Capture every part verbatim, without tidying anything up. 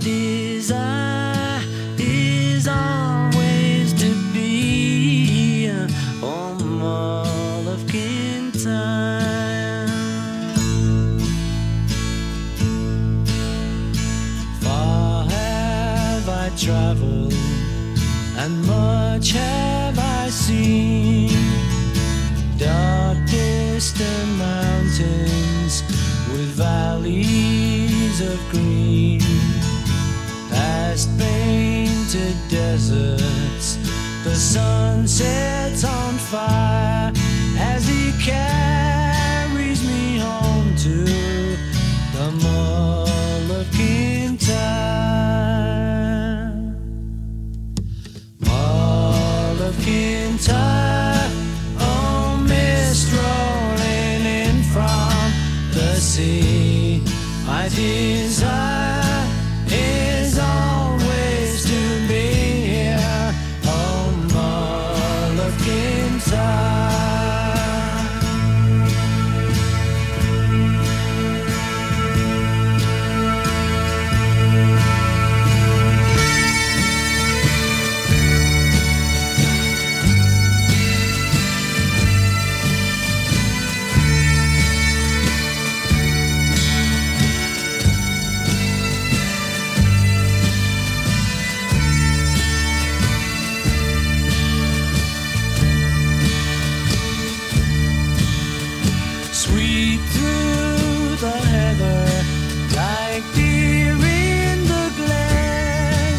desire is always to be home all of Kintyre. Far have I traveled and much have I seen, dark distant mountains with valleys of green, past painted deserts, the sun sets on fire as he carries me home to the Mull of Kintyre. Mull of Kintyre, oh mist rolling in from the sea, my desire is always to be here, oh Mull of Kintyre. Sweep through the heather like deer in the glen,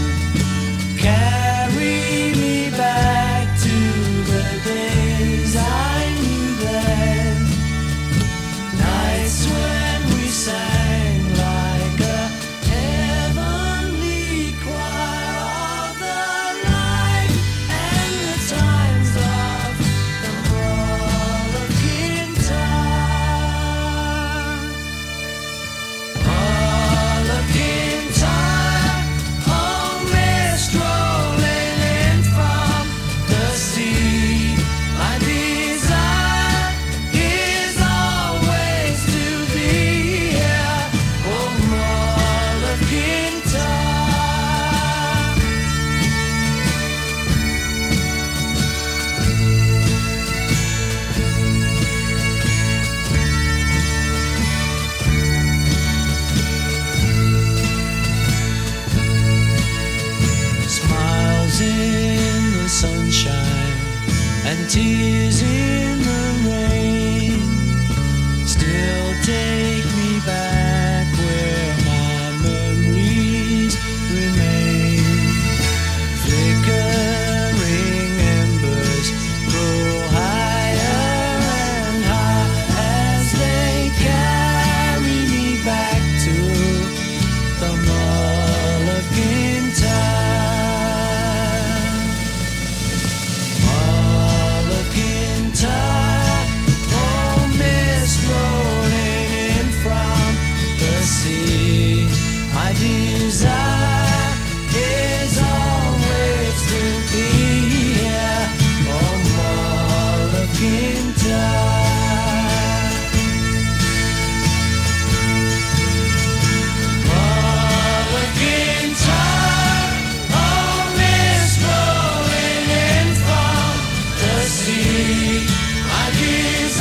carry me back to the days I knew then, nights when we sang like a heavenly choir of the light and the times of the Mull of Kintyre. Mull of Kintyre, oh mist rolling in from the sea, my desire is always to be here, oh Mull of Kintyre. Smiles in the sunshine and tears